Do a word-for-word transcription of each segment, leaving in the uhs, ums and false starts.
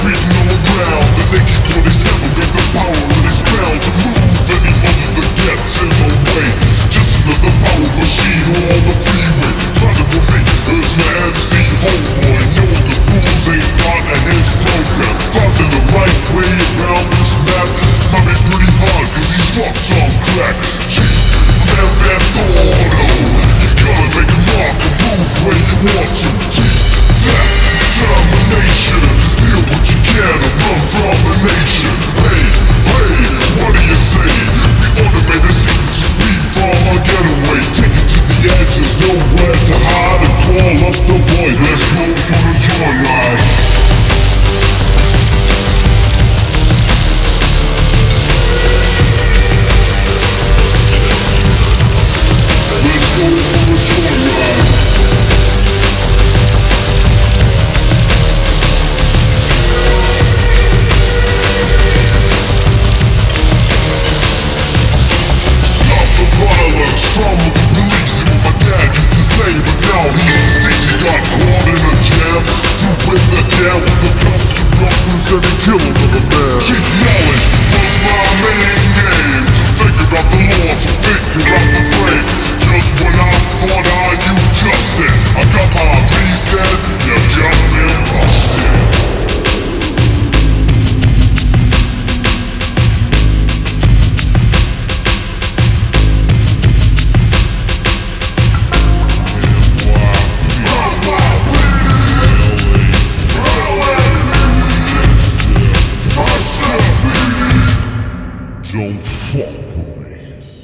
beating all around. The A K forty-seven got the power and it's bound to move any other that gets in the way. Just another power machine on the freeway. Riding with me is my M C homeboy, knowing the rules ain't part of his program. Finding the right way around this map might be pretty hard cause he's fucked on crack. Chief, Grand Theft Auto, you gotta make a mark and move where you want to. Chief, that determination to steal what you can and run from the nation. Hey, hey, what do you say? We automate a secret to speed from a getaway. Take it to the edge, there's nowhere to hide, and call up the boy. Let's go for the joyride. Let's go for the joyride. From the police and what my dad used to say, but now he's deceased. He got caught in a jam, threw in the jam with the cops and robbers, and he killed a man. Cheap knowledge was my main game, to figure out the law, to figure out the frame. Just when I thought I knew justice, I got my B said, you're just been busted. Don't fuck with me.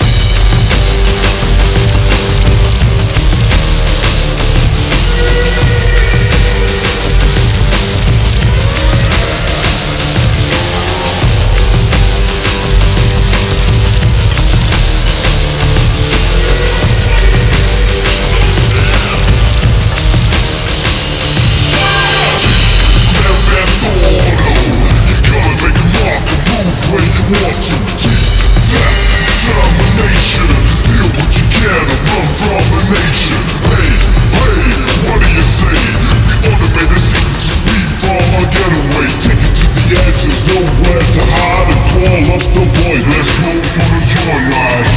Want to take that determination to steal what you can and run from the nation. Hey, hey, what do you say? We automate a secret to speed from a getaway. Take it to the edge, there's nowhere to hide, and call up the boy. Let's go for the joyride.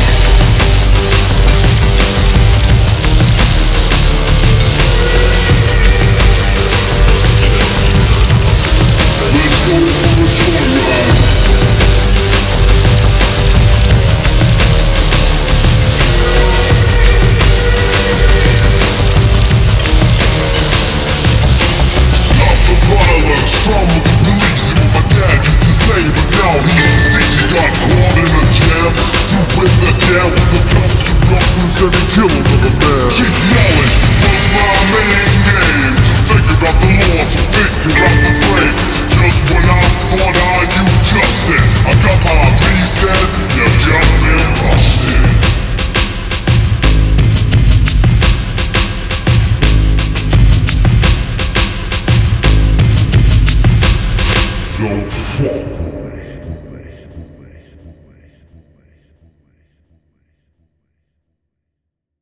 Let's go for the joyride. From the police and what my dad used to say, but now he's deceased. He got caught in a jam, threw in the jam with the cops and robbers, and he killed a man. Cheap knowledge was my main game, to figure out the law, to figure out the frame. Just when I thought I knew justice, I got my B said, you're just been busted. Don't fuck with me.